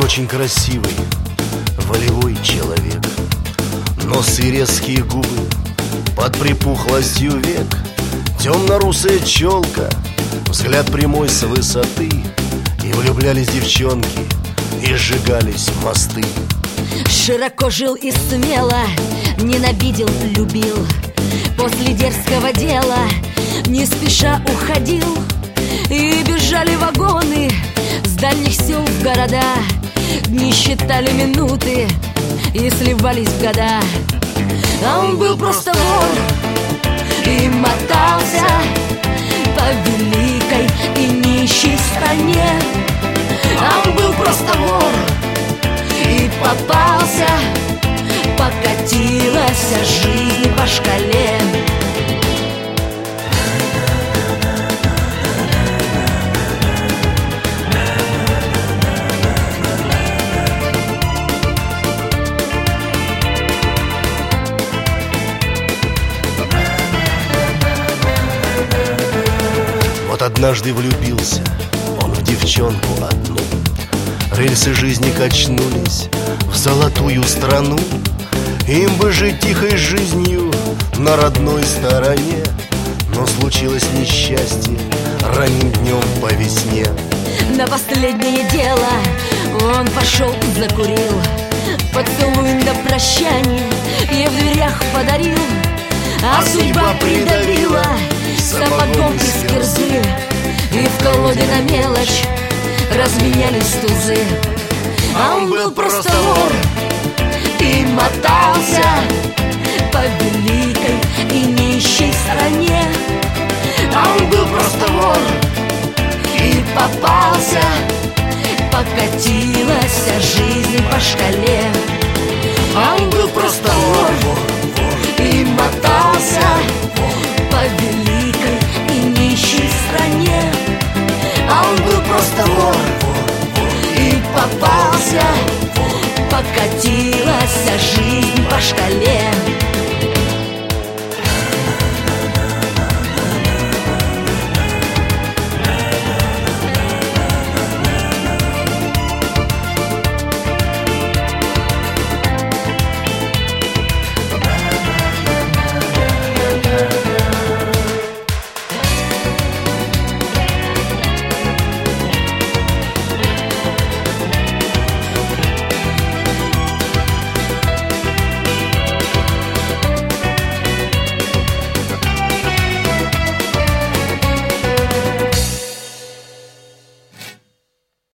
очень красивый, волевой человек, нос и резкие губы под припухлостью век, темно-русая челка, взгляд прямой с высоты. И влюблялись девчонки, и сжигались мосты. Широко жил и смело, ненавидел, любил. После дерзкого дела не спеша уходил. И бежали вагоны с дальних сел в города. Дни считали минуты и сливались в года. А он был просто вор и мотался по великой и нищей стране. А он был просто вор и попался, покатилась жизнь по шкале. Вот однажды влюбился он в девчонку одну. Рельсы жизни качнулись в золотую страну. Им бы жить тихой жизнью на родной стороне. Но случилось несчастье ранним днем по весне. На последнее дело он пошел и закурил. Поцелуй на прощание ей в дверях подарил. А судьба придавила сапогом из кирзы. И в колоде на мелочь разменялись тузы. А он был просто вор и мотался по великой и нищей стране. А он был просто вор и попался, покатилась жизнь по шкале. А он был просто вор и мотался по великой и нищей стране. А он был просто вор и попался, покатилась жизнь по шкале.